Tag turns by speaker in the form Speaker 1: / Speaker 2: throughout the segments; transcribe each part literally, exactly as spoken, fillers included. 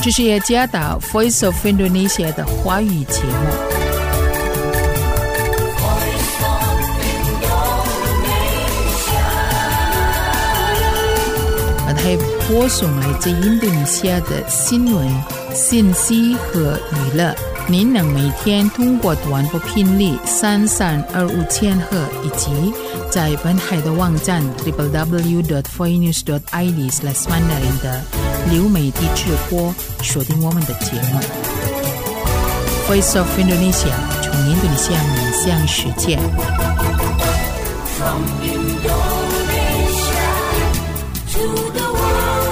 Speaker 1: 这是雅加达 Voice of Indonesia 的华语节目。本台播送来自印度尼西亚的新闻、信息和娱乐。您能每天通过短波频率三三二五千赫以及在本台的网站 double-u double-u double-u dot voinews dot i d slash mandarin 的流媒体直播锁定我们的节目。Voice of Indonesia 从印度尼西亚面向世界。From Indonesia to the world.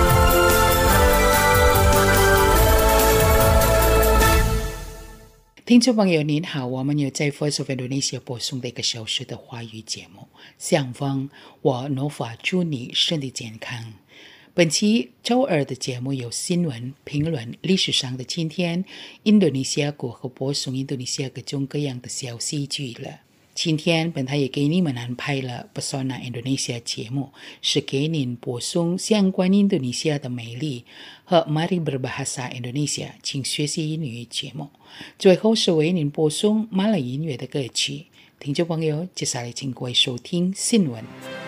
Speaker 1: 听众朋友您好，我们有在 Voice of Indonesia 播送的一个小时的华语节目，相逢我 Nova 祝你身体健康。本期周二的节目有新闻、评论、历史上的今天、印度尼西亚国和播送印度尼西亚各种各样的消息剧了。今天本台也给你们安排了 Pesona Indonesia 节目，是给您播送相关印度尼西亚的美丽和 Mari Berbahasa Indonesia 请学习英语节目。最后是为您播送马来音乐的歌曲。听众朋友，接下来请各位收听新闻。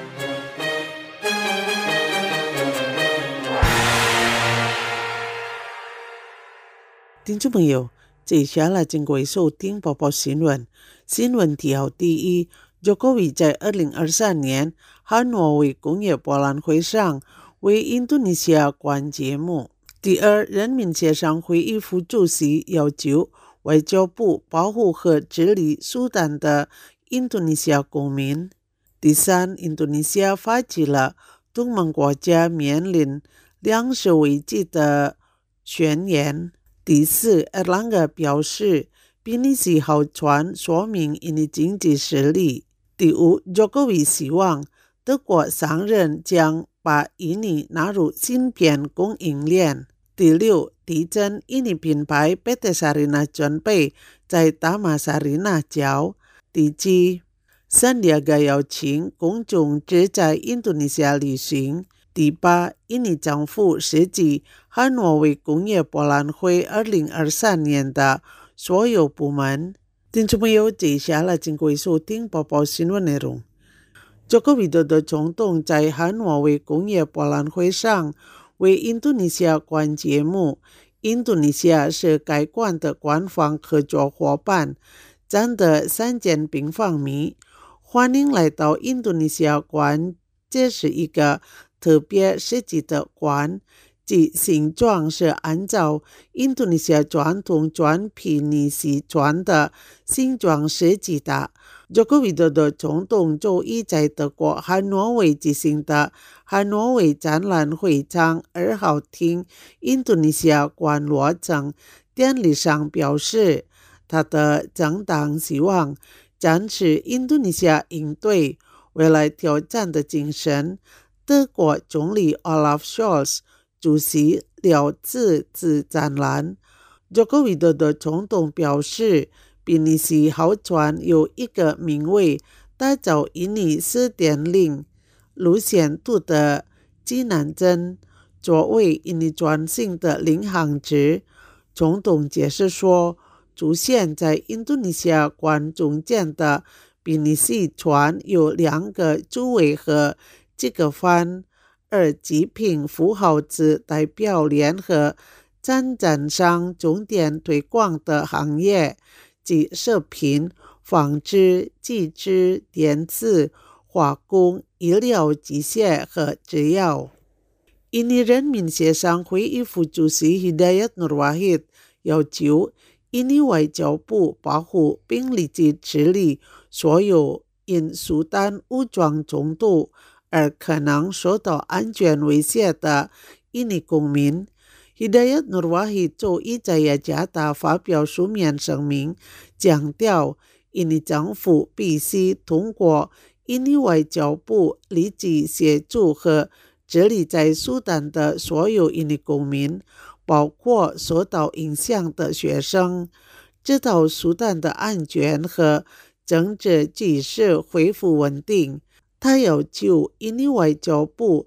Speaker 2: 听众朋友，接下来请各位收听播报新闻。新闻条第一 ，Jokowi 在二零二三年汉诺威工业博览会上为印度尼西亚冠节目。第二，人民协商会议副主席要求外交部保护和治理苏丹的印度尼西亚公民。第三，印度尼西亚发起了东盟国家面临粮食危机的宣言。第四，埃朗格表示比利时豪船说明印尼经济实力。第五 ，Jokowi 希望德国商人将把印尼纳入芯片供应链。第六，地震印尼品牌 P T Sarina 准备在大马萨里纳交。第七，圣地亚哥邀请公众只在印度尼西亚旅行。第八，印尼政府设计汉诺威工业博览会二零二三年的所有部门。听众朋友，接下来请各位收听播报新闻内容。Joko Widodo总统在汉诺威工业博览会上为印度尼西亚冠节目。印度尼西亚是该馆的官方合作伙伴，占得三间平方米。欢迎来到印度尼西亚馆，这是一个特别设计的馆，即形状是按照印度尼西亚传统转皮尼西船的形状设计的。Joko Widodo总统周一在德国汉诺威举行的汉诺威展览会场二号厅印度尼西亚馆落成典礼上表示，他的政党希望展示印度尼西亚应对未来挑战的精神。德国总理 Olaf Scholz 主席了此次展览。Joko Widodo 总统表示，比利时豪船有一个名为打造印尼 四点零 路线图的指南针，作为印尼转型的领航者。总统解释说，出现在印度尼西亚馆中间的比利时船有两个主位和几个帆，而极品符号字代表联合战争上重点推广的行业，即食品、纺织、机制、电子、化工、医疗机械和制药。印尼人民协商会议副主席 Hidayat Nur Wahid 要求印尼外交部保护并立即治理所有因苏丹武装冲突而可能受到安全威胁的印尼公民。Hidayat Nur Wahid 周一在雅加达发表书面声明，强调印尼政府必须通过印尼外交部立即协助和治理在苏丹的所有印尼公民，包括受到影响的学生，直到苏丹的安全和政治局势恢复稳定。他要求印尼外交部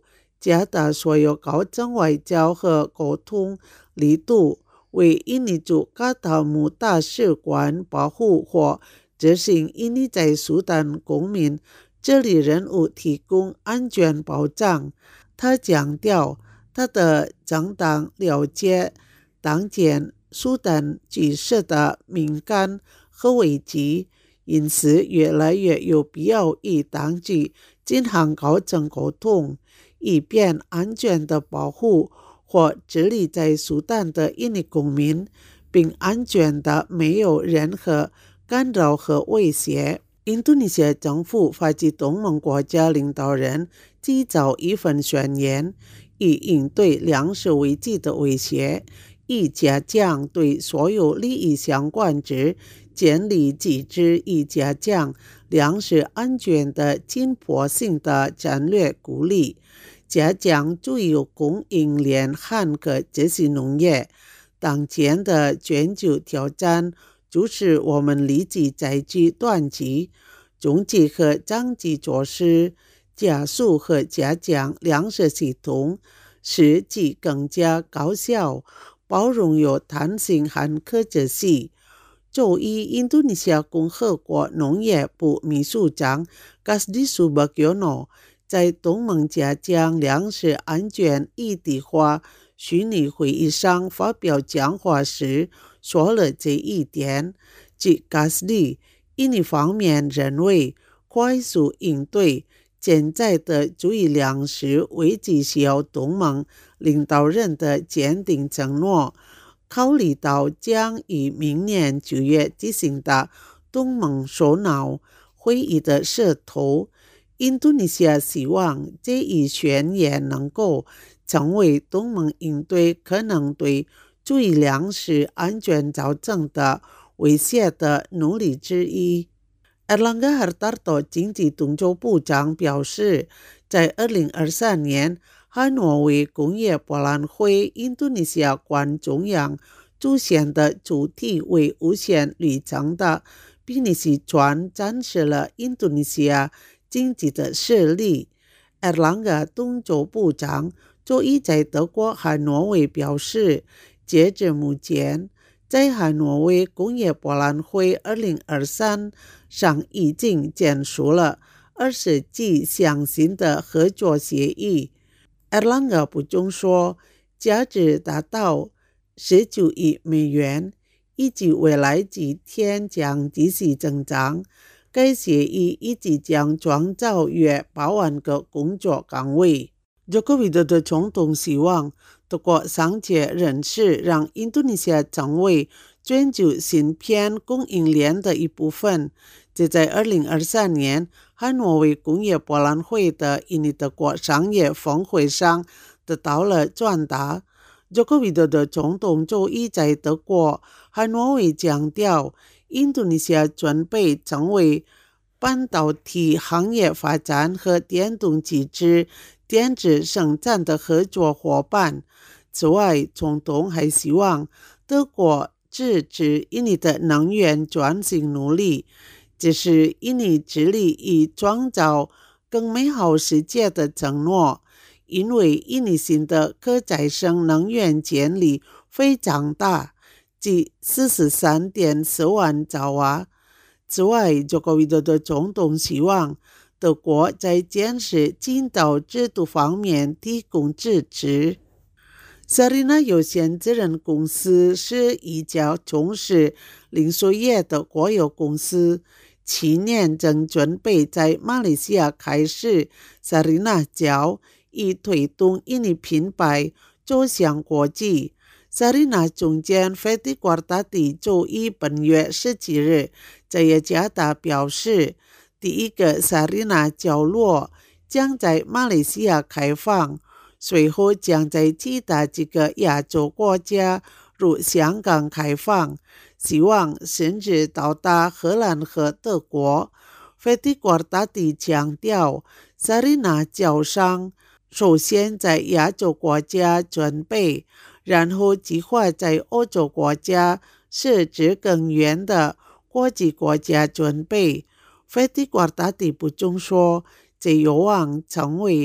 Speaker 2: 加大所有高层外交和沟通力度，为印尼驻卡塔姆大使馆保护或执行印尼在苏丹公民这里人物提供安全保障。他强调他的政党了解当前苏丹局势的敏感和危机，因此越来越有必要与当局进行高层沟通，以便安全的保护或治理在苏丹的印尼公民，并安全的没有任何干扰和威胁。印度尼西亚政府发起东盟国家领导人制造一份宣言，以应对粮食危机的威胁，以加强对所有利益相关者建立机制，以加强粮食安全的紧迫性的战略鼓励，加强主要供应链和这些农业。当前的全球挑战就是我们立即采取短期、中期和长期措施，加速和加强粮食系统，使其更加高效、包容有弹性和可持续。周一，印度尼西亚共和国农业部秘书长 Kasdi Subagiono 在东盟加强粮食安全议题化虚拟会议上发表讲话时说了这一点。即 Kasdi 印尼方面认为，快速应对潜在的注意粮食危机需要东盟领导人的坚定承诺。考虑到将于明年九月举行的东盟首脑会议的势头，印度尼西亚希望这一宣言能够成为东盟应对可能对注意粮食安全造成的威胁的努力之一。Erlangga Hartarto 经济动作部长表示，在二零二三年和挪威工业博览会印度尼西亚馆中央出现的主题为无限旅程的比尼西船展示了印度尼西亚经济的实力。Erlangga 动作部长周一在德国和挪威表示，截至目前，在和挪威工业博览会二零二三上已经签署了二十几项新的合作协议。Erlangga 补充说，价值达到十九亿美元，以及未来几天将继续增长。该协议以及将创造约八万个工作岗位。Joko Widodo 总统希望透过商界人士让印度尼西亚成为全球芯片供应链的一部分。这在二零二三年和挪威工业博览会的印尼德国商业峰会上得到了转达。Joko Widodo 总统周一在德国和挪威强调，印度尼西亚准备成为半导体行业发展和电动机制电子生产的合作伙伴。此外，总统还希望德国支持印尼的能源转型努力，这是印尼致力于创造更美好世界的承诺。因为印尼新的可再生能源潜力非常大，即四十三点四万兆瓦。此外，Joko Widodo总统希望德国在建设进道制度方面提供支持。Sarina 有限责任公司是一家从事零售业的国有公司，去年正准备在马来西亚开设 Sarina 角，以推动印尼品牌走向国际。Sarina 总监 Fetty Guardati 周一本月十七日在雅加达表示，第一个 Sarina 角落将在马来西亚开放，随后将在其他几个亚洲国家如香港开放，希望甚至到达荷兰和德国。Fetty Guardati 强调， Sarina 角商首先在亚洲国家准备，然后计划在欧洲国家设置更远的国际国家准备。Fetty Guardati 补充说，这有望成为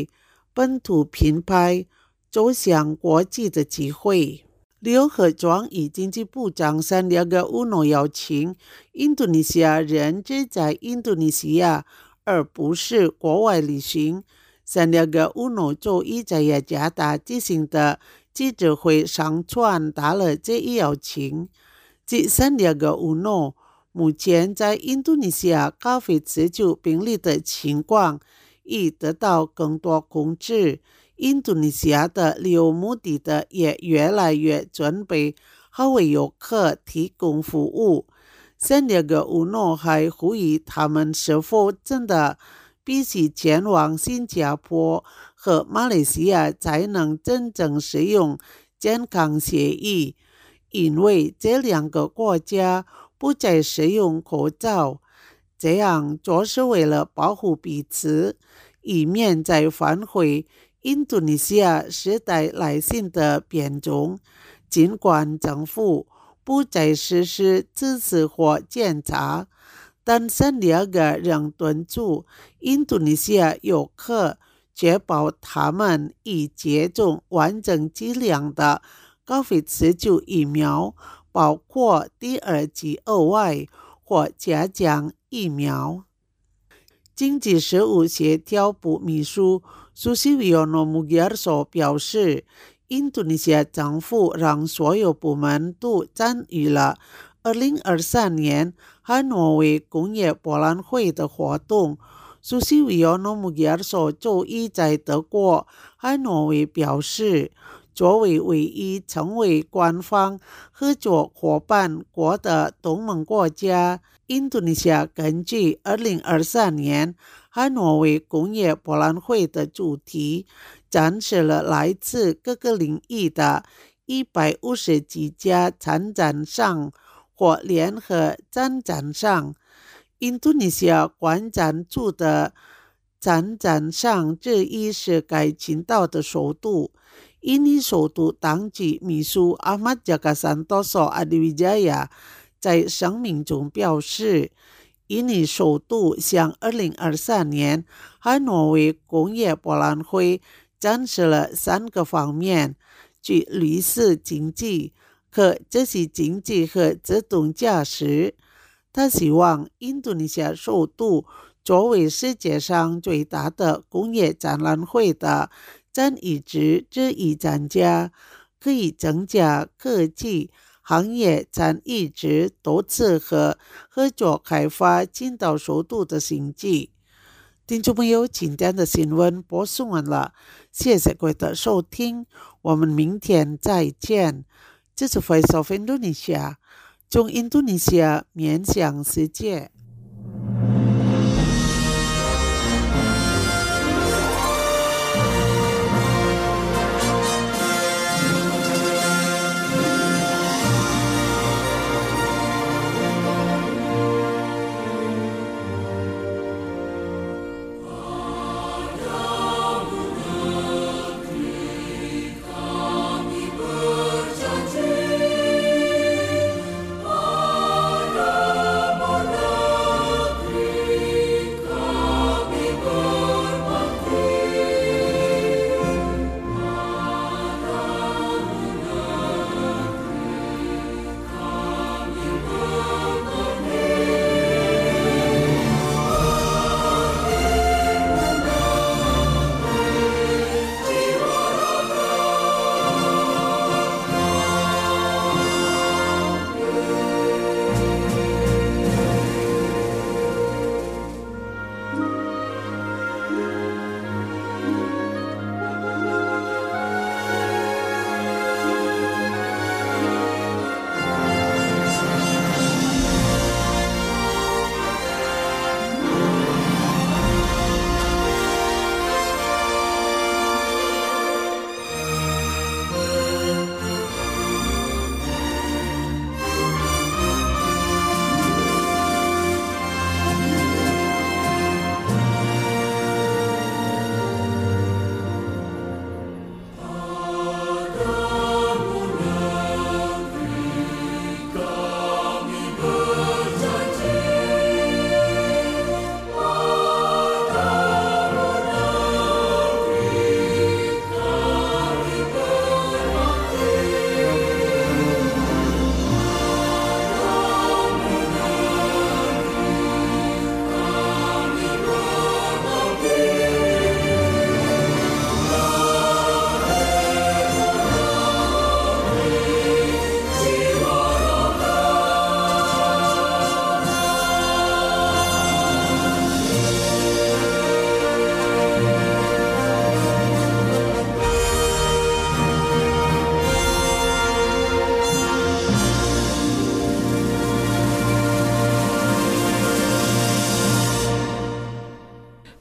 Speaker 2: 本土品牌走向国际的机会。刘和庄与经济部长三两个乌诺邀请印度尼西亚人只在印度尼西亚，而不是国外旅行。三两个乌诺周一在雅加达进行的记者会上传达了这一邀请。这三两个乌诺目前在印度尼西亚咖啡持久病例的情况已得到更多控制。印度尼西亚的旅游目的地也越来越准备好为游客提供服务。三两个乌诺还呼吁他们是否真的必须前往新加坡和马来西亚才能真正使用健康协议，因为这两个国家不再使用口罩，这样做是为了保护彼此，以免再返回印度尼西亚时代来信的变种。尽管政府不再实施自治或检查，但三两个仍敦促印度尼西亚游客确保他们已接种完整剂量的高飞持久疫苗，包括第二剂额外或加强疫苗。经济事务协调部秘书苏西维奥诺穆吉尔索表示，印度尼西亚政府让所有部门都参与了二零二三年汉诺威工业博览会的活动。苏西维奥诺穆吉尔索周一在德国汉诺威表示，作为唯一成为官方合作伙伴国的东盟国家，印度尼西亚根据二零二三年汉诺威工业博览会的主题，展示了来自各个领域的一百五十几家参展商或联合参展商。印度尼西亚观展处的参展商之一是该群岛的首都。印尼首都当局秘书阿马加卡山多索阿迪维加亚在声明中表示，印尼首都向二零二三年汉诺威工业博览会展示了三个方面，即绿色经济、可持续经济和自动驾驶。他希望印度尼西亚首都作为世界上最大的工业展览会的占一之之一参加，可以增加科技行业参与之多次和合作开发青岛首都的经济。听众朋友，今天的新闻播送完了，谢谢各位的收听，我们明天再见。这是 Voice of Indonesia， 从印度尼西亚面向世界。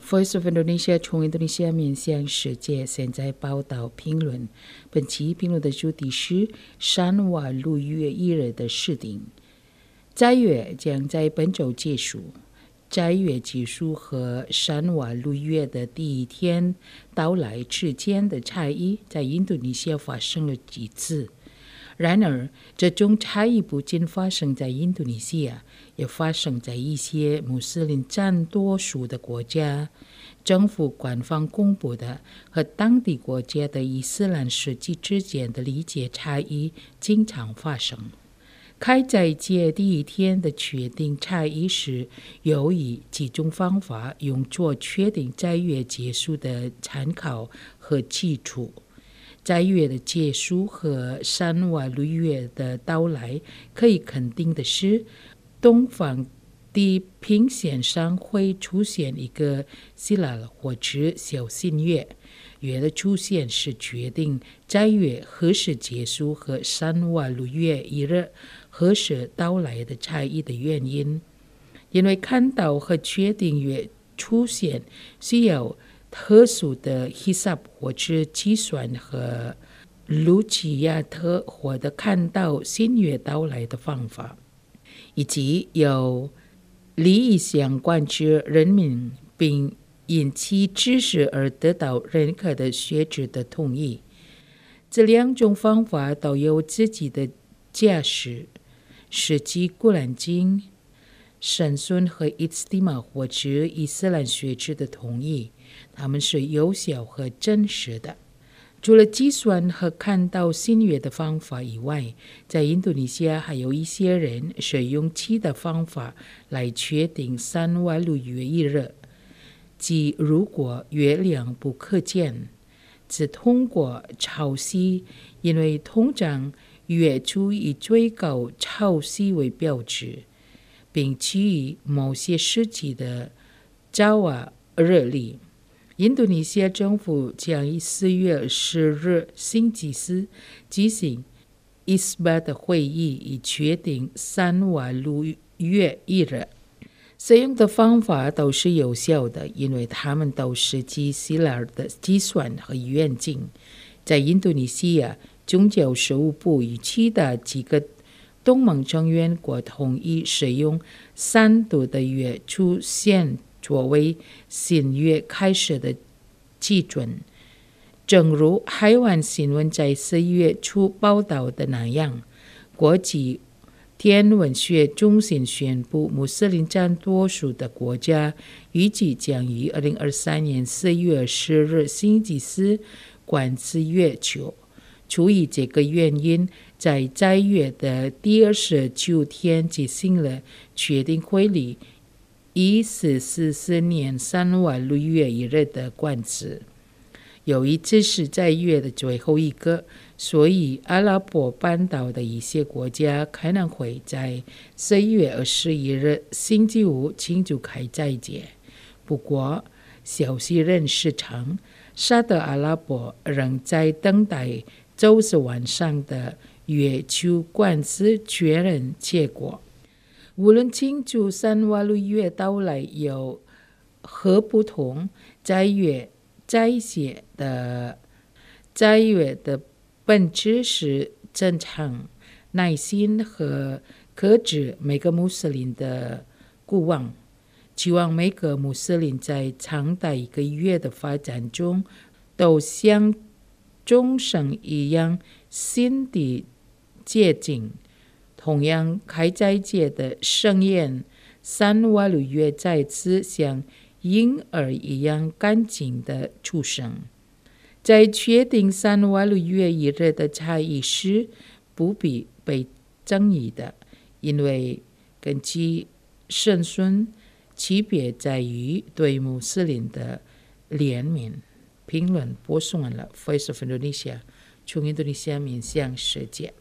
Speaker 1: Voice of Indonesia 从印度尼西亚面向世界，现在报道评论。本期评论的主题是三瓦六月一日的事情。斋月将在本周结束。斋月结束和三瓦六月的第一天到来之间的差异，在印度尼西亚发生了几次。然而，这种差异不仅发生在印度尼西亚，也发生在一些穆斯林占多数的国家。政府官方公布的和当地国家的伊斯兰实际之间的理解差异经常发生。开斋节第一天的确定差异是由于几种方法用作确定斋月结束的参考和基础。斋月的结束和三瓦六月的到来，可以肯定的是，东方地平线上会出现一个希腊或者小新月。月的出现是决定斋月何时结束和三瓦六月一日何时到来的差异的原因。因为看到和确定月出现需要特殊的 hisab 或者计算和卢奇亚特或者看到新月到来的方法，以及有利益相关之人民并因其知识而得到认可的学者的同意。这两种方法都有自己的价值。实际古兰经、神孙和伊斯蒂玛或者伊斯兰学者的同意，他们是有效和真实的。除了计算和看到新月的方法以外，在印度尼西亚还有一些人是用其他方法来确定三瓦六月一日，即如果月亮不可见，只通过潮汐，因为通常月初以最高潮汐为标志，并基于某些时期的早晚日历。印度尼西亚政府将于四月十日星期四举行伊斯巴的会议，以确定三瓦六月一日。使用的方法都是有效的，因为它们都是基希腊的计算和远近。在印度尼西亚，宗教事务部与其他几个东盟成员国同意使用三度的月出现作为新月开始的基准。正如海湾新闻在四月初报道的那样，国际天文学中心宣布，穆斯林占多数的国家预计将于二零二三年四月十日星期四观测月球。出于这个原因，在斋月的第二十九天举行了确定会议，一四四四年三瓦六月一日的观测。由于这是斋月的最后一个，所以阿拉伯半岛的一些国家可能会在四月二十一日星期五庆祝开斋节。不过，消息人士称，沙特阿拉伯仍在等待周四晚上的月球观测确认结果。无论庆祝三瓦六月到来有何不同，斋月斋节的斋月的本质是正常、耐心和克制每个穆斯林的顾望，期望每个穆斯林在长达一个月的发展中都像众生一样心地洁净。同样，开斋节的盛宴三瓦六月再次像婴儿一样干净的出生。在确定三瓦六月一日的差异时，不必被争议的，因为根据神孙，区别在于对穆斯林的怜悯。评论播送完了 Voice of Indonesia 从印度尼西亚面向世界。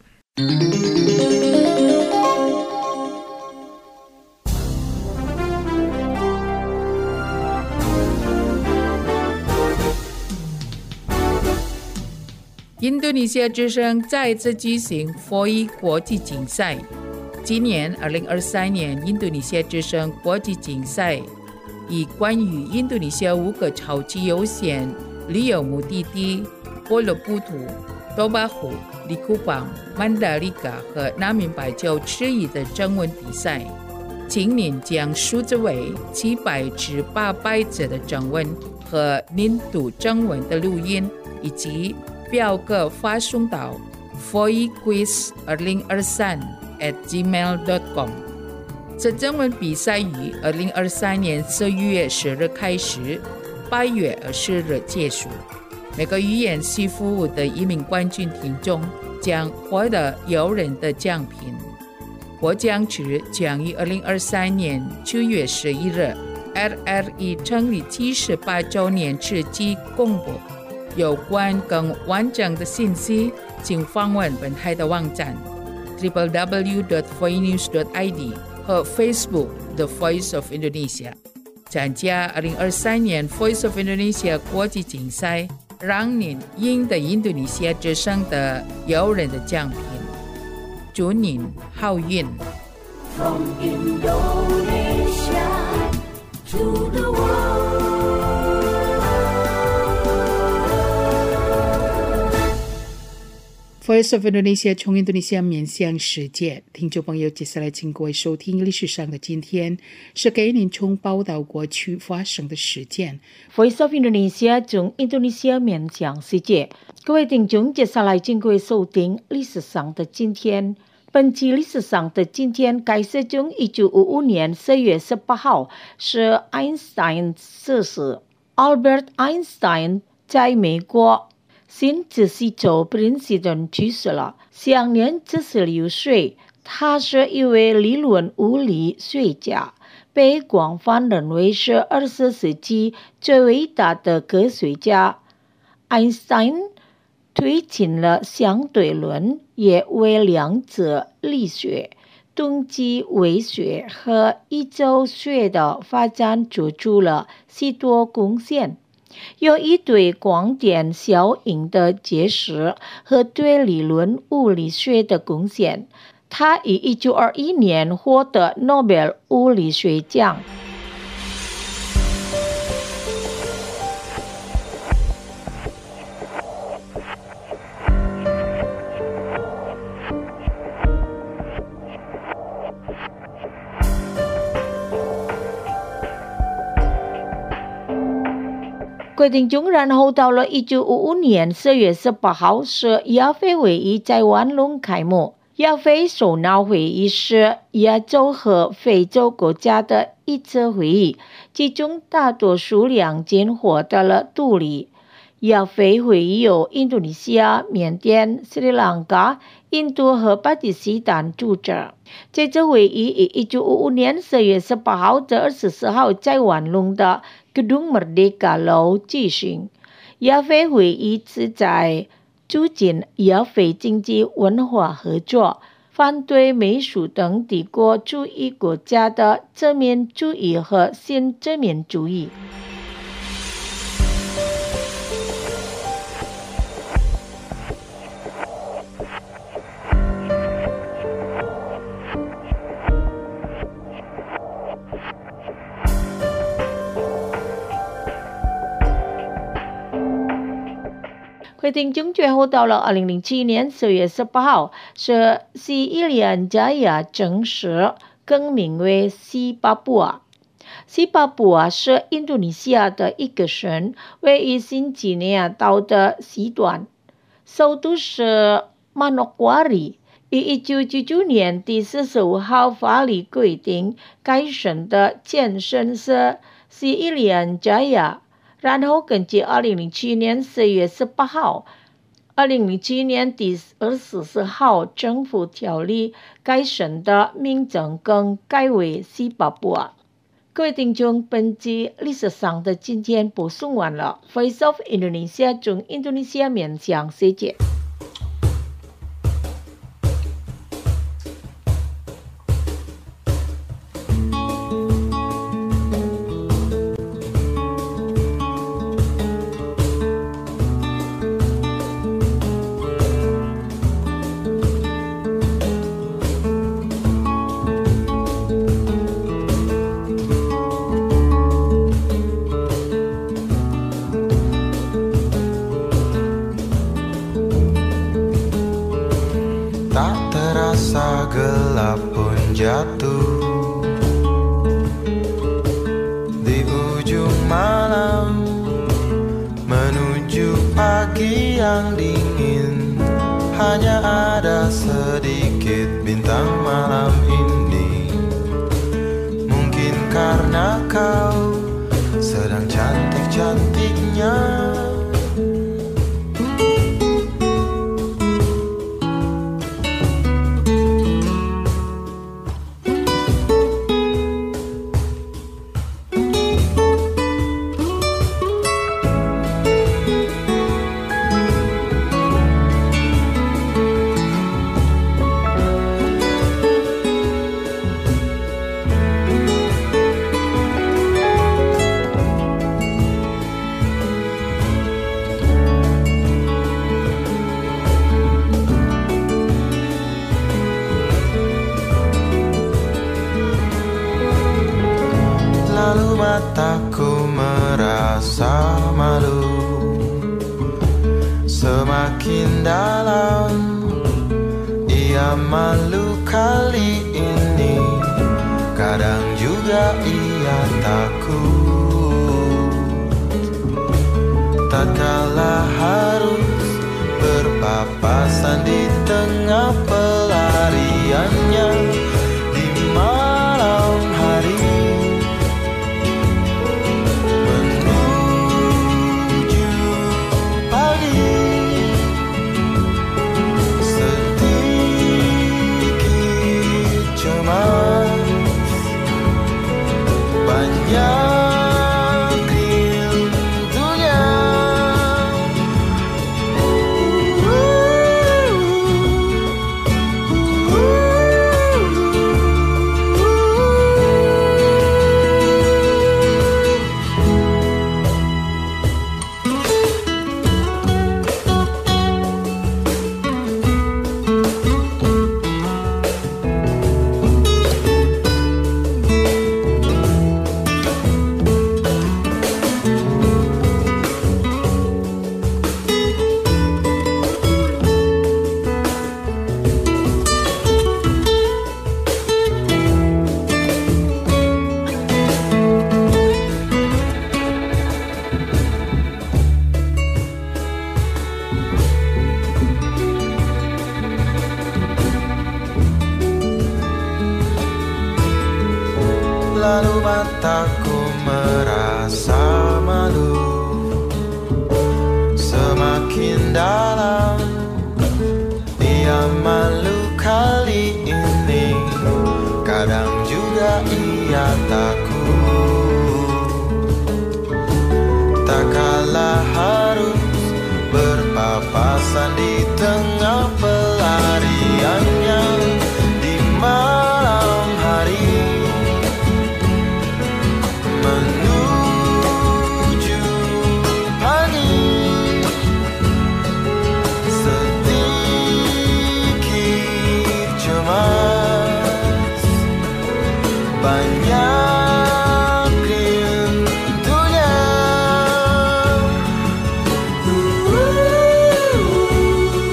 Speaker 1: 印度尼西亚之声再次举行 F O I 国际竞赛。今年二零二三年印度尼西亚之声国际竞赛以关于印度尼西亚五个超级优先旅游目的地波罗布图、多巴湖、利库邦、曼达利嘎和南明白州之一的征文比赛。今年将数字为七百至八百则的征文和年度征文的录音，以及表格发送到 f o i quiz 二零二三 at gmail dot com。 这征文比赛于二零二三年十一月十日开始，八月二十日结束。每个语言系服务的一名冠军听众将获得诱人的奖品。获奖词将于二零二三年九月十一日 R R E 成立七十八周年之际公布。有关更完整的信息，请访问本台的网站 double-u double-u double-u dot voinews dot i d 和 Facebook The Voice of Indonesia。 参加二零二三年 Voice of Indonesia 国际竞赛，让您赢得印度尼西亚之声的诱人的奖品。祝您好运。
Speaker 3: From Indonesia to the world.
Speaker 1: Voice of Indonesia 从印度尼西亚面向世界，听众朋友，接下来请各位收听历史上的今天，是给您从报道过去发生的事件。
Speaker 4: Voice of Indonesia 从印度尼西亚面向世界，各位听众，接下来请各位收听历史上的今天。本期历史上的今天开始从一九五五年十月十八号是 Einstein 逝世。Albert Einstein 在美国新泽西州 Princeton 去世了，享年七十六岁。他是一位理论物理学家，被广泛认为是二十世纪最伟大的科学家。Einstein 推进了相对论，也为量子力学、动机微学和宇宙学的发展做出了许多贡献。有一对光点效应的解释和对理论物理学的贡献，他于一九二一年获得诺贝尔物理学奖。各位听众，然后到了一九五五年十月十八号是亚非会议在万隆开幕。亚非首脑会议是亚洲和非洲国家的一次会议，其中大多数两间获得了独立。亚非会议由印度尼西亚、缅甸、斯里兰卡、印度和巴基斯坦主持。这次会议于一九五五年十月十八号至二十四号在万隆的Gedung Merdeka楼举行。亚非会议旨在促进亚非经济文化合作，反对美属等帝国主义国家的殖民主义和新殖民主义。会听众，最后到了二零零七年十月十八号，是西伊利安加亚正式更名为西巴布亚。西巴布亚是印度尼西亚的一个省，位于新几内亚岛的西端，首都是马诺瓜里。于一九九九年第四十五号法律规定，该省的前身是西伊利安加亚。然后根据二零零七年十月十八号、二零零七年第二十四号政府条例，该省的名称更改为西巴布亚。各位听众，本集历史上的今天播送完了。Voice of Indonesia 从印度尼西亚面向世界。
Speaker 5: gelap pun jatuh di ujung malam menuju pagi yang dingin. Hanya ada sedikit bintang malam ini. Mungkin karena kau sedang cantik-cantiknya. Lalu mataku merasa malu, semakin dalam ia malu kali ini. Kadang juga ia takut, tatkala harus berpapasan di tengah pelariannya di malam hari. Lalu mataku merasa malu, semakin dalam ia malu kali ini. Kadang juga ia takut, tak kalah harus berpapasan di tengah pelariannya di malam hari.
Speaker 3: Ooh,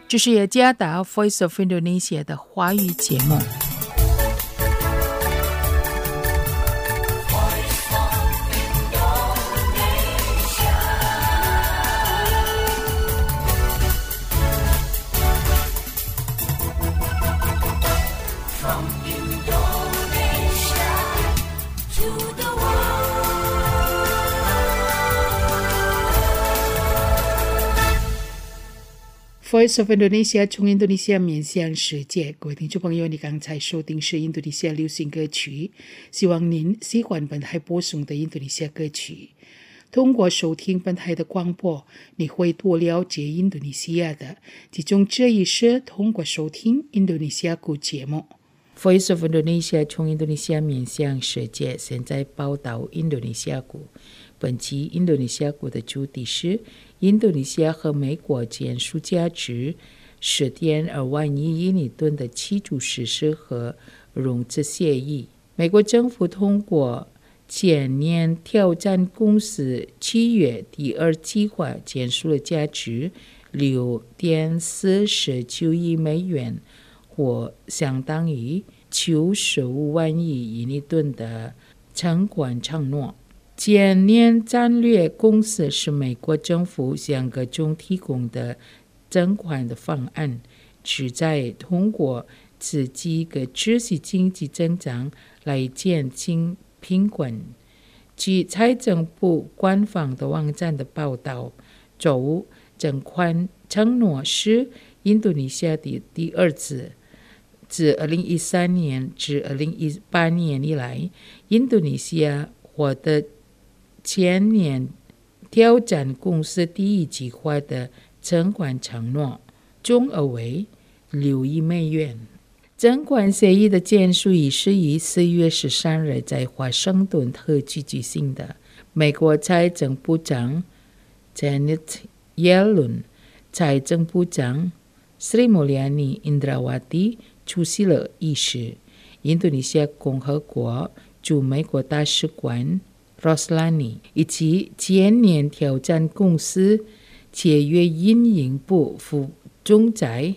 Speaker 1: 这是雅加达 Voice of Indonesia 的华语节目。Voice of Indonesia 从印度尼西亚面向世界，各位听众朋友，你刚才收听是印度尼西亚流行歌曲，希望您喜欢本台播送的印度尼西亚歌曲。通过收听本台的广播，你会多了解印度尼西亚的，其中这一是通过收听印度尼西亚歌节目。Voice of Indonesia 从印度尼西亚面向世界，现在报道印度尼西亚股。本期印度尼西亚股的主题是印度尼西亚和美国签署价值十点二万亿印尼盾的基础设施和融资协议。美国政府通过前年挑战公司七月第二计划签署了价值六点四九亿美元，或相当于九十五万亿印尼盾的偿还承诺。前年战略公司是美国政府向各种提供的增款的方案，旨在通过刺激和持续经济增长来减轻贫困。据财政部官方的网站的报道，周五增款承诺是印度尼西亚的第二次。自二零一三年至二零一八年以来，印度尼西亚获得前年挑战公司第一计划的增款承诺，总额为六亿美元。增款协议的签署仪式于四月十三日在华盛顿特区举行的。美国财政部长 Janet Yellen、财政部长 Sri Mulyani Indrawati 出席了仪式。印度尼西亚共和国驻美国大使馆Roslani 以及前年挑战公司签约运营部副总裁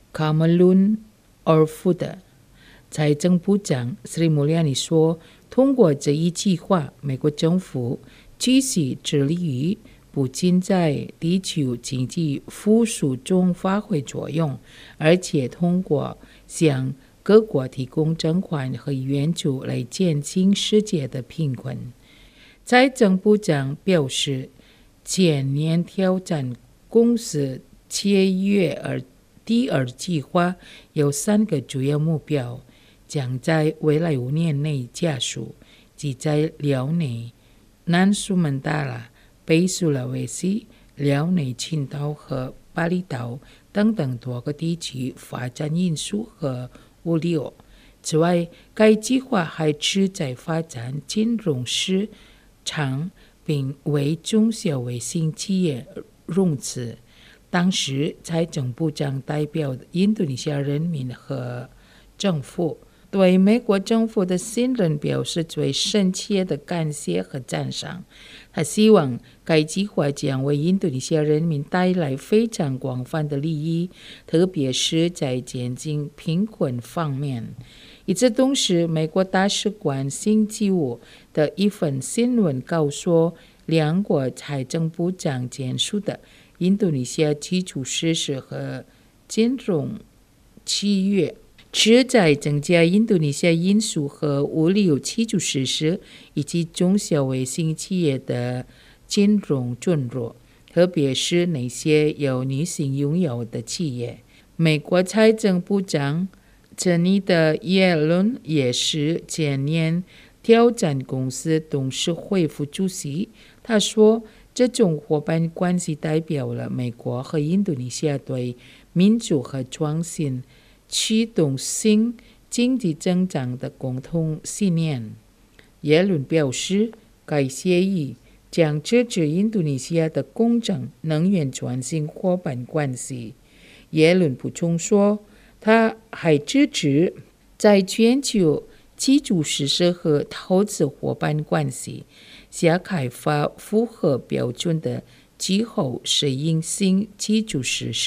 Speaker 1: Kamalun Orfuda。 财政部长 Sri Mulyani 说，通过这一计划，美国政府继续致力于不仅在地球经济复苏中发挥作用，而且通过向各国提供增款和援助来减轻世界的贫困。财政部长表示，前年挑战公司签约而第二计划有三个主要目标，将在未来五年内加速，即在辽内、南苏门答腊、北苏拉威西、辽内群岛和巴厘岛等等多个地区发展运输和物流。此外，该计划还旨在发展金融市场，并为中小微型企业融资。当时，财政部长代表印度尼西亚人民和政府，对美国政府的信任表示最深切的感谢和赞赏。他希望该计划将为印度尼西亚人民带来非常广泛的利益，特别是在减轻贫困方面。与此同时，美国大使馆星期五的一份新闻告诉，两国财政部长签署的印度尼西亚基础设施和金融契约，旨在增加印度尼西亚运输和物流基础设施以及中小微型企业的金融准入，特别是那些由女性拥有的企业。美国财政部长珍妮的耶伦也是前年挑战公司董事会副主席。他说，这种伙伴关系代表了美国和印度尼西亚对民主和创新驱动性经济增长的共同信念。耶伦表示，该协议将支持印度尼西亚的公正能源转型伙伴关系。耶伦补充说，他还支持在全球基础设施和投资伙伴关系下开发符合标准的气候适应性基础设施。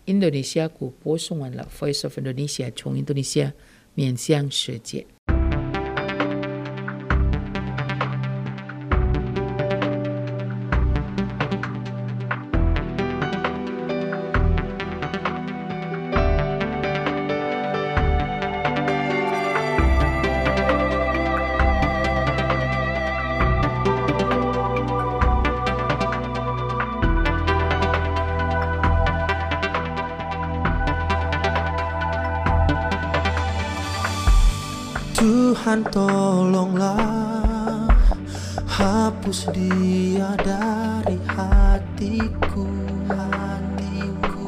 Speaker 1: 印度尼西亚国播送完了 Voice of Indonesia 从印度尼西亚面向世界。
Speaker 5: Tuhan tolonglah hapus dia dari hatiku, hatiku.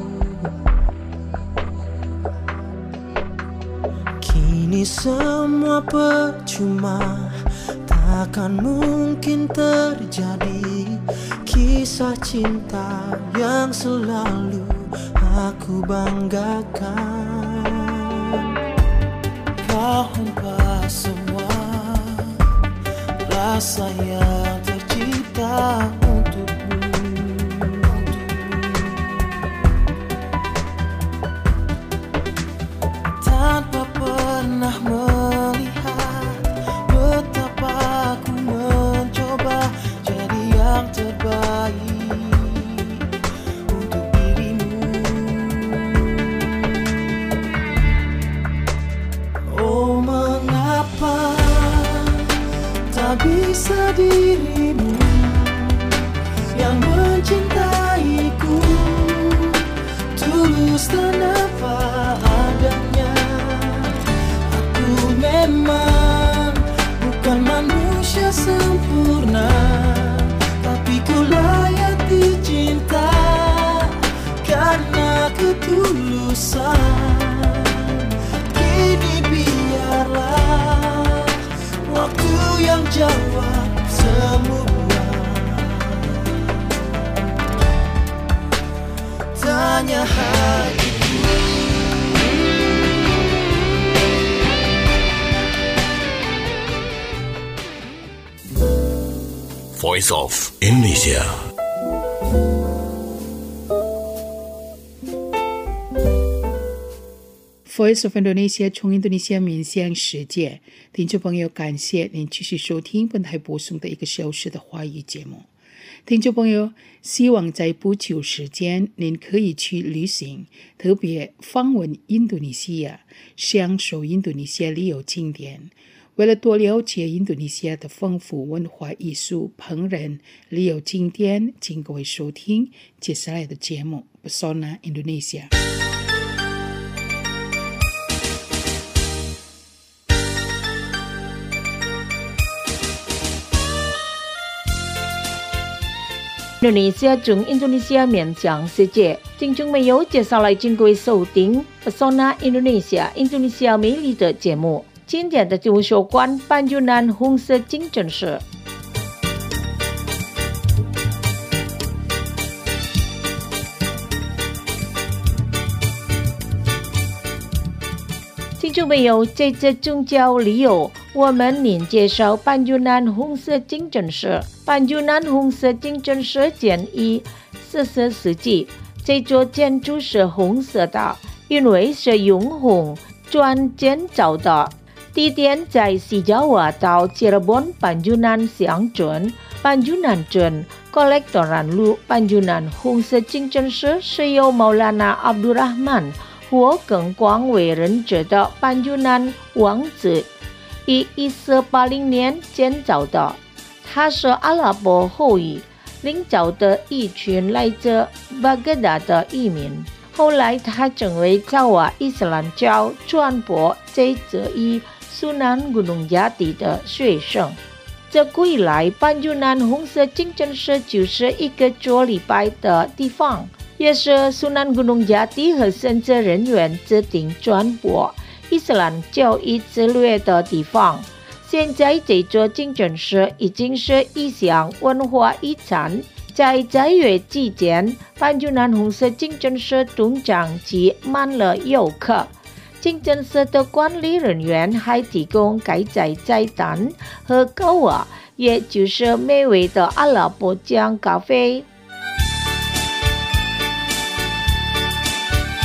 Speaker 5: Kini semua percuma, takkan mungkin terjadi kisah cinta yang selalu aku banggakan. Kau hempas semua rasa yang tercipta untukmu, tanpa pernah melihat betapa aku mencoba jadi yang terbaik untuk dirimu. Oh, mengapa tak bisa dirimu yang mencintaiku tulus tanpa adanya. Aku memang bukan manusia sempurna, tapi ku layak dicinta karena ketulusan. Kini biarlah waktu yang jawab semua tanya hatiku.
Speaker 6: Voice of Indonesia.
Speaker 1: Voice of Indonesia 从印度尼西亚面向世界，听众朋友，感谢您继续收听本台播送的一个小时的华语节目。听众朋友，希望在不久时间您可以去旅行，特别访问印度尼西亚，享受印度尼西亚旅游景点。为了多了解印度尼西亚的丰富文化艺术、烹饪、旅游景点，请各位收听接下来的节目 Pesona Indonesia。
Speaker 4: 印度尼西亚从印度尼西亚面向世界，听众朋友，接下来请各位收听 Pesona Indonesia 印度尼西亚美丽的节目。今天的节目有关班竹南红色清真寺。听众朋友，这次宗教旅游，我们您介绍班竹南红色清真寺。班竹南红色清真寺建于十四世纪，这座建筑是红色的，因为是用红砖建造的。地点在西爪哇到吉尔本班竹南乡镇、班竹南镇、Kolektoran路班竹南红色清真寺是由毛拉纳阿卜杜拉曼或更广为人知的班竹南王子于一四八零年建造的。他是阿拉伯后裔领导的一群来自巴格达的移民。后来他成为爪哇伊斯兰教传播这这一苏南古农雅蒂的学生。这归来班竹南红色清真寺就是一个做礼拜的地方，也是苏南古农雅蒂和神职人员指定传播伊斯兰教义之类的地方。现在这座清真寺已经是一项文化遗产。在斋月期间，班竹南红色清真寺通常挤满了游客。清真寺的管理人员还提供盖在菜单和高瓦，也就是美味的阿拉伯酱咖啡。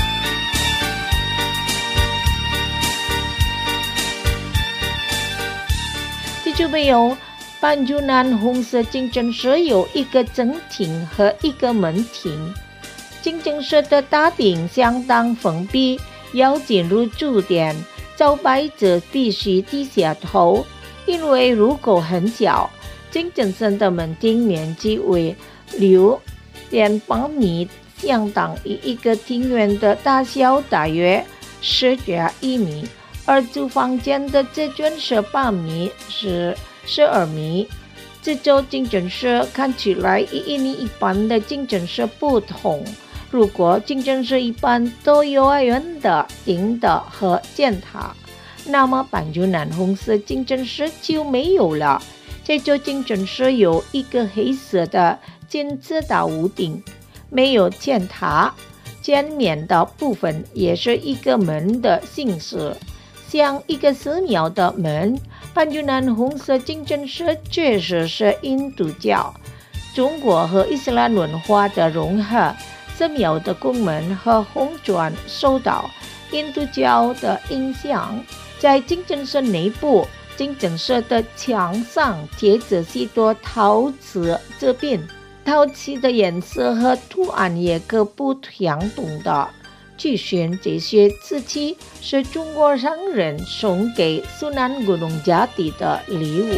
Speaker 4: 朋友，班竹南红色竞争社有一个正厅和一个门厅。竞争社的大厅相当封闭，要进入主殿，招牌者必须低下头，因为入口很小。竞争社的门厅面积为六点八米，相当于一个庭院的大小，大约十加一米。而主房间的自尊是八米，是十二米。这种竞争社看起来与一般的竞争社不同。如果竞争社一般都幼儿园的、顶的和尖塔，那么班竹南红色竞争社就没有了。这种竞争社有一个黑色的金字塔屋顶，没有尖塔，前面的部分也是一个门的形式，像一个寺庙的门。班竹南红色竞争社确实是印度教、中国和伊斯兰文化的融合。寺庙的宫门和红砖受到印度教的影响。在竞争社内部，竞争社的墙上贴着许多陶瓷制品，陶瓷的颜色和图案也各不相同的。据说这些瓷器是中国商人送给苏南古农家庭的礼物。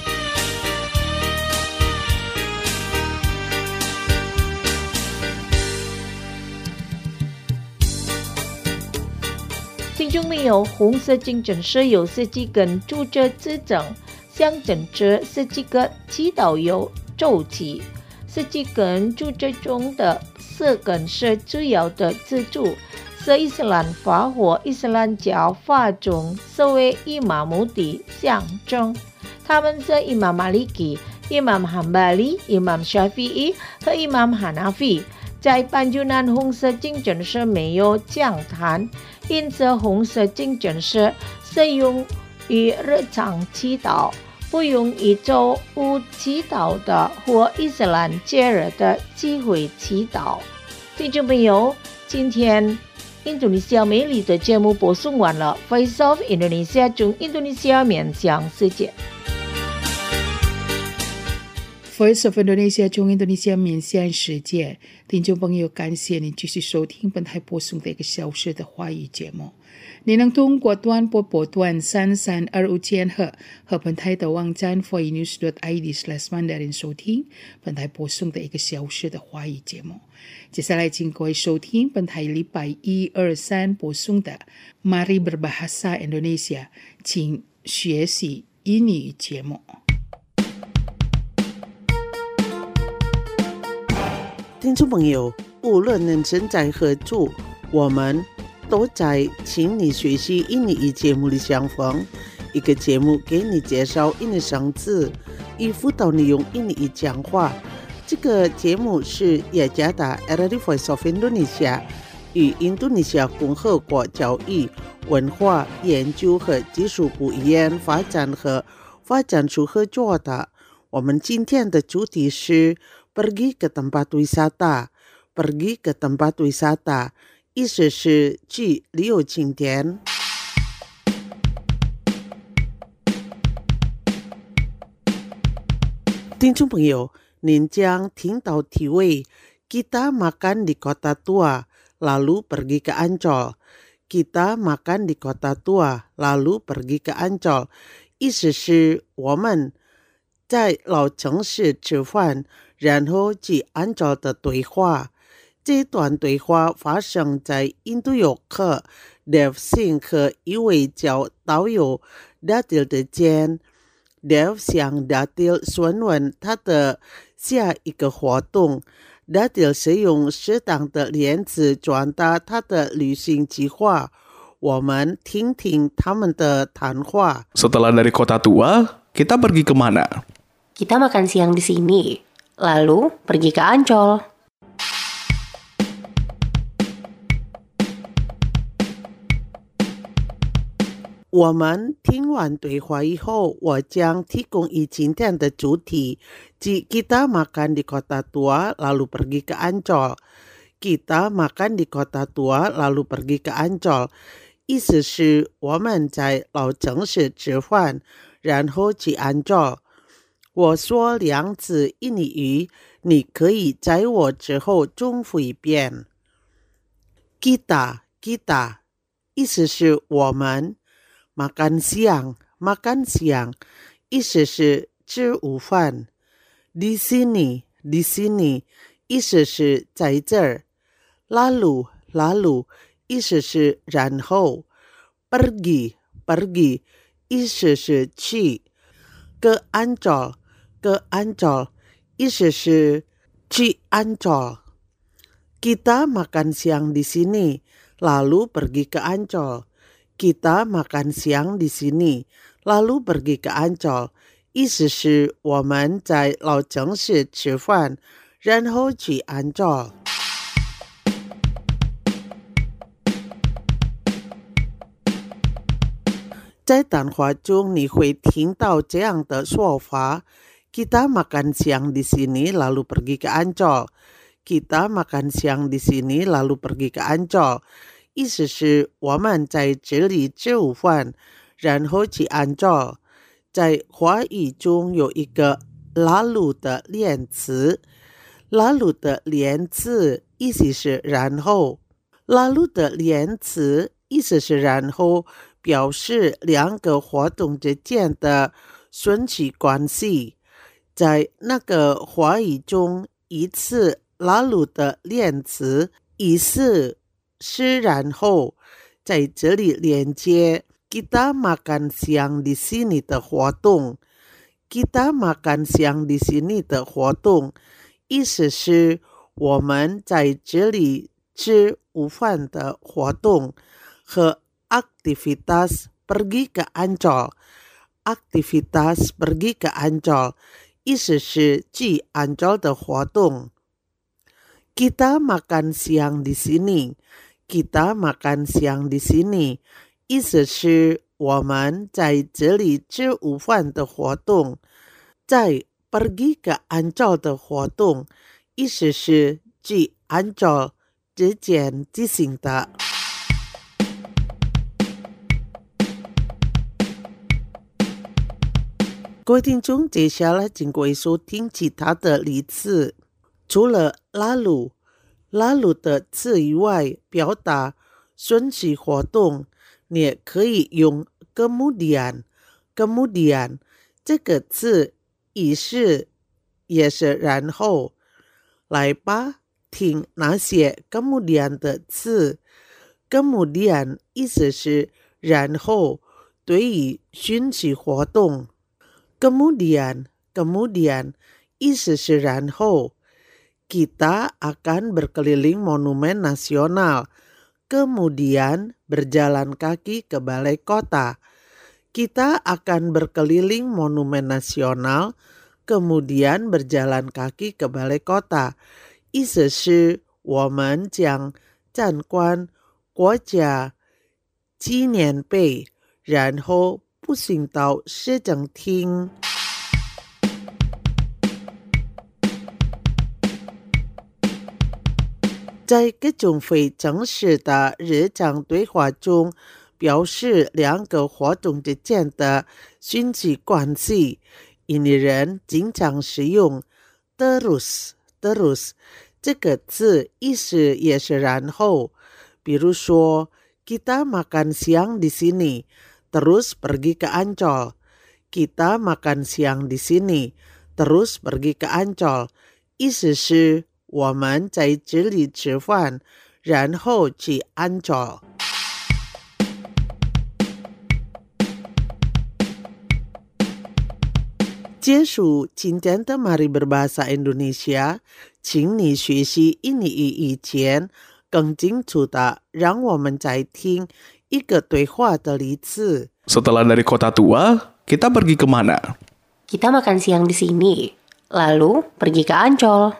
Speaker 4: 听众朋友，红色竞争社有十几根柱子支撑，象征着十几个祈祷有周期。十几根柱子中的四根是主要的支柱，是伊斯兰法或伊斯兰教法中所谓伊玛目的象征。他们是伊玛马利基、伊玛汉巴里、伊玛沙菲伊和伊玛哈纳菲。在班竹南红色竞争社没有讲坛，因此红色竞争社适用于日常祈祷，不用于周五祈祷的或伊斯兰节日的机会祈祷。听众朋友，今天印度尼西亚美丽的节目播送完了。Voice of Indonesia 从印度尼西亚面向世界。
Speaker 1: Voice of Indonesia 从印度尼西亚面向世界，听众朋友，感谢您继续收听本台播送的一个小时的华语节目。你能通过短波波段三三二五千赫和本台的网站 voinews dot i d slash mandarin 收听本台播送的一个小时的华语节目。接下来请各位收听本台礼拜一、二、三播送的 Mari Berbahasa Indonesia， 请学习英语节目。
Speaker 2: 听众朋友，无论人生在何处，我们都在请你学习印尼语节目里相逢。一个节目给你介绍印尼生字，以辅导你用印尼语讲话。这个节目是雅加达 R R I Voice of Indonesia 与印度尼西亚共和国教育、文化研究和技术部语言发展和发展处合作的。我们今天的主题是pergi ke tempat wisata， pergi ke tempat wisata， 意思是去旅游景点。听众朋友，您将听到题为 Kita makan di kota tua, lalu pergi ke Ancol。 Kita makan di kota tua, lalu pergi ke Ancol， 意思是我们在老城市吃饭，然后去安照的对话。这段对话发生在印度游客 Dev Singh 和一位叫导游 Datil 的间。Dev 向 Datil 询问他的下一个活动。Datil 是用适当的连词传达他的旅行计划。我们听听他们的谈话。
Speaker 7: Setelah dari kota tua, kita pergi ke mana?
Speaker 8: Kita makan siang di sini, lalu pergi ke Ancol.
Speaker 2: 我们听完对话以后，我将提供以今天的主题，即 Kita makan di kota tua, lalu pergi ke Ancol。 Kita makan di kota tua, lalu pergi ke Ancol， 意思是我们在老城市吃饭， 然后去安坐。我说两次印尼语，你可以在我之后重复一遍。Kita, kita， 意思是我们。Makan siang, makan siang， 意思是吃午饭。Di sini, di sini， 意思是在这儿。Lalu, lalu， 意思是然后。Pergi, pergi， 意思是去。Ke Ancol, ke Ancol， 意思是去安col。Kita makan siang di sini, lalu pergi ke Ancol。Kita makan siang di sini, lalu pergi ke Ancol， 意思是我们在老城市吃饭，然后去安col在谈话中你会听到这样的说法 Kita makan siang di sini lalu pergi ke Ancol Kita makan siang di sini lalu pergi ke Ancol 意思是我们在这里吃午饭然后去安col在华语中有一个 lalu 的连词 lalu 的连词意思是然后 lalu 的连词意思是然后表示两个活动之间的顺序关系在那个华语中一次 lalu 的连词意思是然后在这里连接 kita makan siang di sini 的活动 kita makan siang di sini 的活动意思是我们在这里吃午饭的活动和 aktivitas pergi ke Ancol aktivitas pergi ke Ancol 意思是去安col的活动 kita makan siang di sini kita makan siang di sini 意思是我们在这里吃午饭的活动在 pergi ke Ancol 的活动意思是去安col之间进行的各位听众接下来请各位收听其他的例子除了 lalu lalu 的词以外表达顺序活动你也可以用 kemudian kemudian 这个字意思也是然后来吧听那些 kemudian 的字 kemudian 意思是然后对于顺序活动 kemudian kemudian 意思是然后kita akan berkeliling monumen nasional kemudian berjalan kaki ke balai kota kita akan berkeliling monumen nasional kemudian berjalan kaki ke balai kota 意思是我们将参观国家纪念碑然后步行到市政厅在各种非正式的日常对话中表示两个活动之间的顺序关系印尼人经常使用 terus terus 这个字意思也是然后比如说 kita makan siang di sini terus pergi ke Ancol kita makan siang di sini terus pergi ke Ancol 意思是我们在这里吃饭然后去安col结束今天的 Mari Berbahasa Indonesia 请你学习印尼语以前更清楚的让我们再听一个对话的例子
Speaker 7: Setelah dari kota tua, kita pergi kemana?
Speaker 8: Kita makan siang di sini, lalu pergi ke Ancol.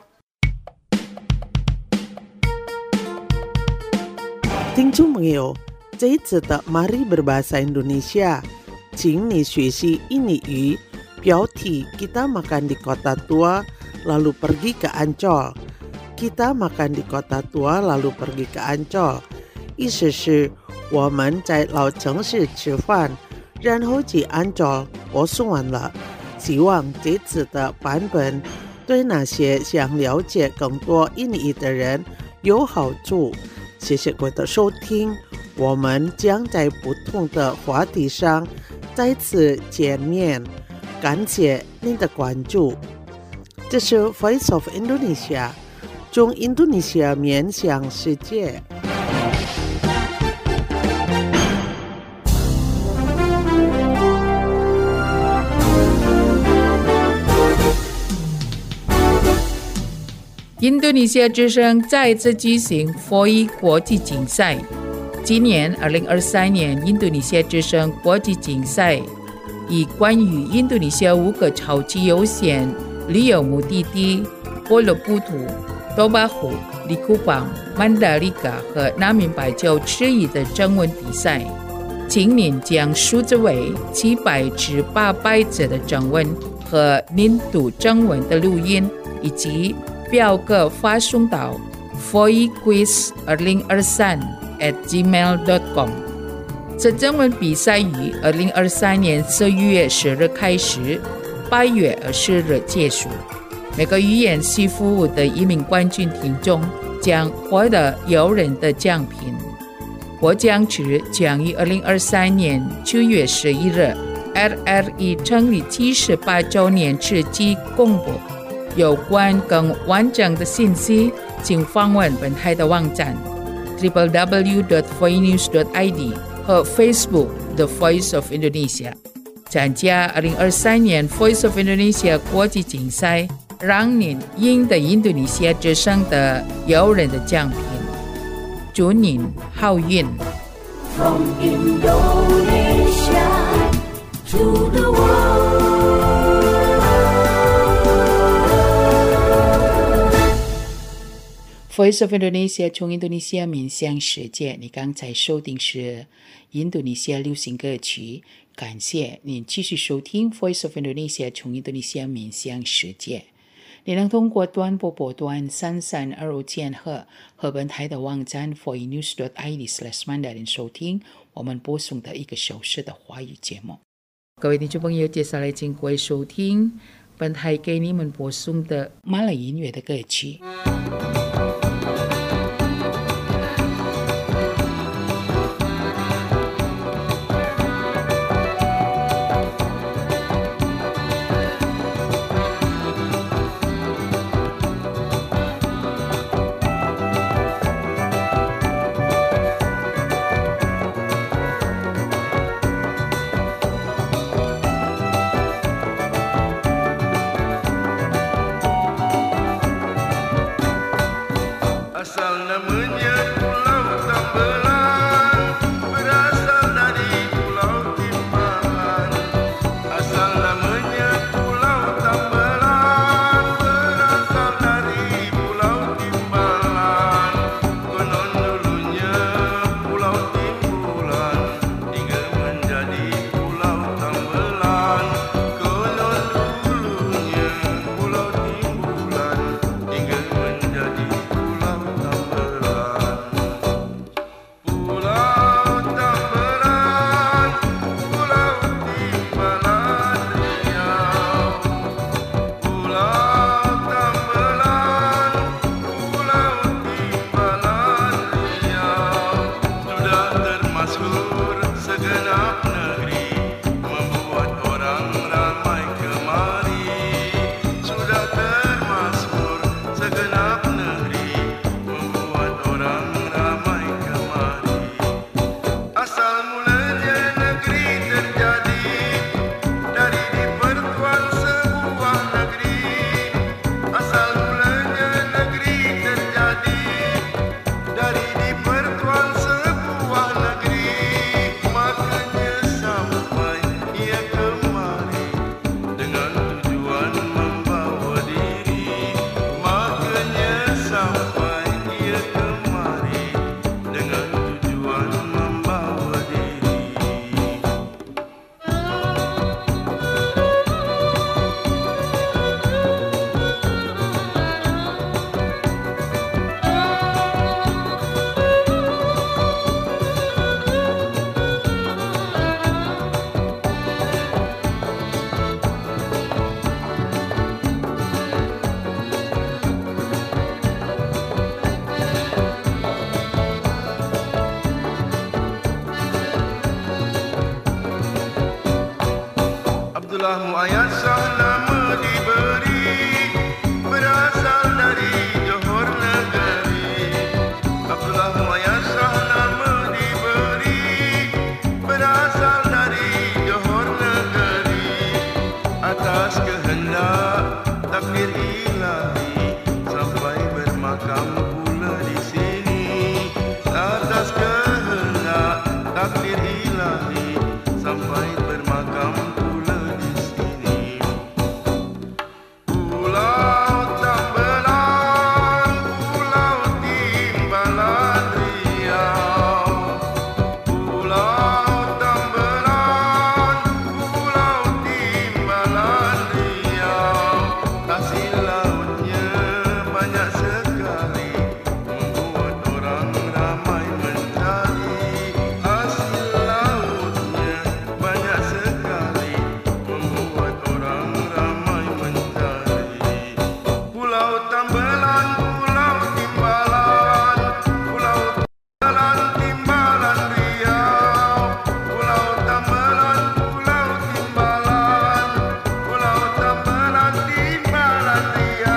Speaker 2: 听众朋友，这一次的 Mari Berbahasa Indonesia 请你学习印尼语标题 Kita makan di kota tua lalu pergi ke Ancol Kita makan di kota tua lalu pergi ke Ancol 意思是我们在老城市吃饭然后去安col 播送完了，希望这次的版本对那些想了解更多印尼的人有好处。谢谢各位的收听，我们将在不同的话题上再次见面，感谢您的关注。这是 Voice of Indonesia， 从印度尼西亚面向世界。
Speaker 1: 印度尼西亚之声再次举行 F O I 国际竞赛。今年二零二三年印度尼西亚之声国际竞赛以关于印度尼西亚五个超级优先旅游目的地波罗布图、多巴湖、利库邦、曼达利嘎和南明白州之一的征文比赛。今年将数字为七百至八百则的征文和年度征文的录音，以及表格发送到 f o i quiz 二零二三 at gmail dot com。 这征文比赛于二零二三年十一月十日开始，八月二十日结束。每个语言系服务的一名冠军听众将获得诱人的奖品。获奖日将于二零二三年九月十一日 R R E 成立七十八周年之际公布。有关更完整的信息，请访问本台的网站 double-u double-u double-u dot voinews dot i d 和 Facebook The Voice of Indonesia。 参加二零二三年 Voice of Indonesia 国际竞赛，让您赢得印度尼西亚之声的诱人的奖品。祝您好运。
Speaker 3: From Indonesia to the
Speaker 1: world。Voice of Indonesia 从印度尼西亚面向世界，你刚才收听是印度尼西亚流行歌曲，感谢您继续收听 Voice of Indonesia 从印度尼西亚面向世界。你能通过短波波段三三二五千赫和本台的网站 voinews dot i d slash mandarin 收听我们播送的一个小时的华语节目。各位听众朋友，接下来请各位收听本台给你们播送的马来音乐的歌曲。
Speaker 9: Abdullah Muayyasah nama diberi, berasal dari Johor negeri. Abdullah Muayyasah nama diberi, berasal dari Johor negeri. Atas kehendak takdir ilahi sampai bermakam pula di sini. Atas kehendak takdir ilahi sampai bermakam pula di sini. Pulau Tambelan, Pulau Timbalan Riau. Pulau Tambelan, Pulau Timbalan Riau. Hasil lautnya banyak sekali, membuat orang ramai mencari. Hasil lautnya banyak sekali, membuat orang ramai mencari. Pulau Tambelan, Pulau Timbalan, Pulau Tambelan, Timbalan Riau. Pulau Tambelan, Pulau Timbalan, Pulau Tambelan, Timbalan Riau.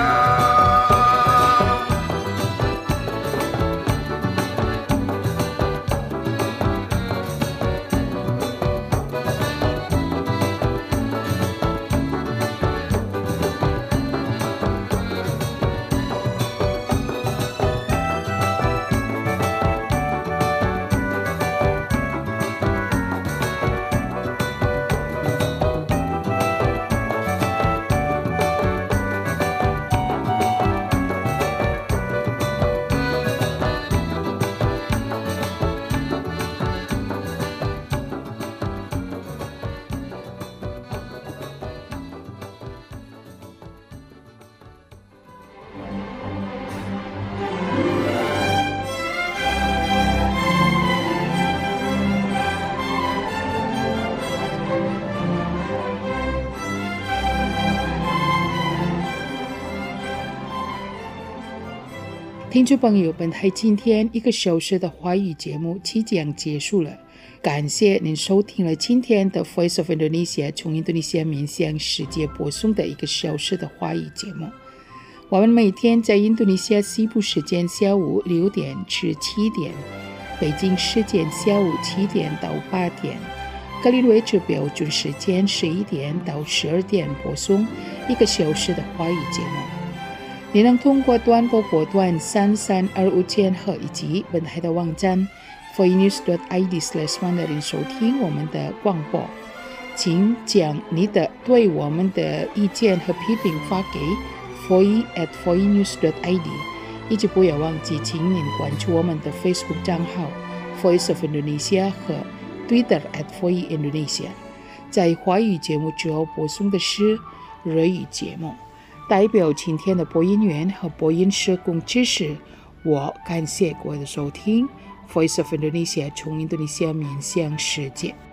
Speaker 1: “听众朋友，本台今天一个小时的华语节目即将结束了，感谢您收听了今天的 Voice of Indonesia 从印度尼西亚面向世界播送的一个小时的华语节目。我们每天在印度尼西亚西部时间下午六点至七点，北京时间下午七点到八点，格林威治标准时间十一点到十二点播送一个小时的华语节目。你能通过短波波段三三二五千赫以及本台的网站 voinews dot i d slash one 来收听我们的广播。请将你的对我们的意见和批评发给 voice at voinews dot i d， 以及不要忘记请您关注我们的 Facebook 账号 Voice of Indonesia 和 Twitter at voice Indonesia。在华语节目之后播送的是日语节目。代表今天的播音员和播音社工知识，我感谢各位的收听。Voice of Indonesia 从印度尼西亚面向世界。